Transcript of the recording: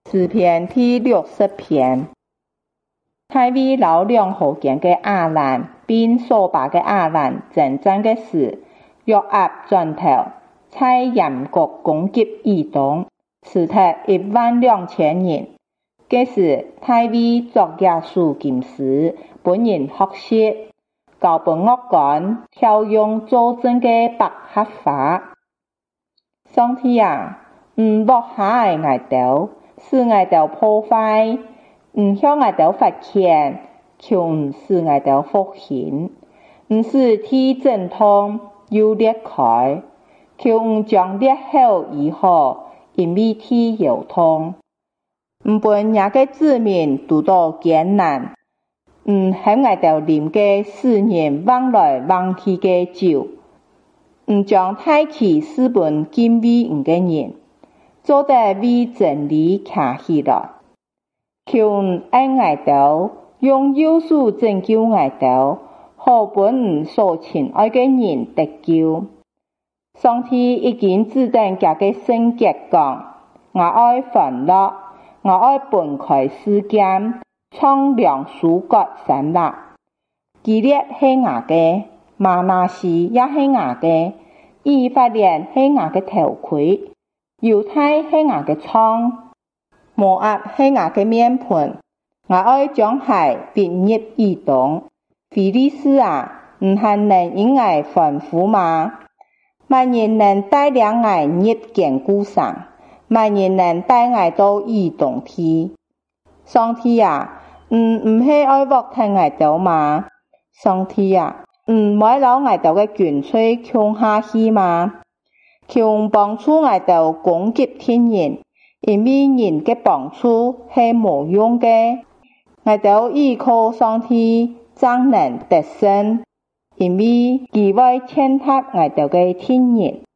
诗篇第60篇。大卫流两河间嘅亞蘭，並所把嘅亞蘭征戰嘅時，約押轉頭，在鹽谷攻擊以東，死得12000人。這時大衛作耶穌金詩，本人學習，交本樂官挑用作證嘅百合花。上帝啊，落下愛豆，使愛豆破壞，向愛豆發現，求使愛豆復興，使天正統又裂開，求將裂後以後，因為天有通，本也嘅子民拄到艱難，向愛豆啉嘅使人往來往去嘅酒，將太起使本敬畏嘅人，做得為真理站起來，求愛愛豆用右手拯救愛豆，好本所親愛嘅人得救。上帝已經指定家嘅聖潔講，我愛歡樂，我愛分開世間，創良樹割山立。基列係我嘅，瑪拿西也係我嘅，以法蓮係我嘅頭盔，猶太係我嘅瘡，摩押係我嘅面盆。我愛將海並入以東，非利士啊，還能因愛歡呼嗎？萬人能帶領愛入堅固上，萬人能帶愛到以東去。上帝啊，唔係愛獲聽愛豆嗎？上帝啊，唔愛留愛豆嘅軍隊強下去嗎？求幫助愛豆攻擊天人，因為人嘅幫助係無用嘅。愛豆依靠上帝，才能得勝，因為佢會踐踏愛豆嘅天人。